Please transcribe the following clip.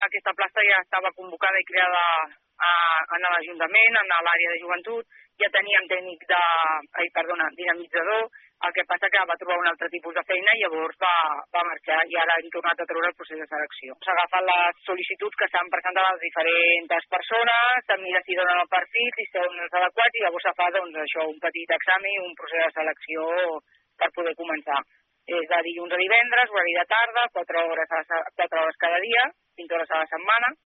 aquesta plaça ja estava convocada i creada en l'Ajuntament, en l'àrea de joventut, ja teníem dinamitzador, el que passa que va trobar un altre tipus de feina i llavors va marxar i ara hem tornat a treure el procés de selecció. S'ha agafat les sol·licituds que s'han presentat a les diferents persones, se'n mira si donen el perfil, si són els adequats i llavors se fa un petit examen, un procés de selecció per poder començar. És de dilluns a divendres, horari de tarda, 4 hores cada dia, 20 hores a la setmana.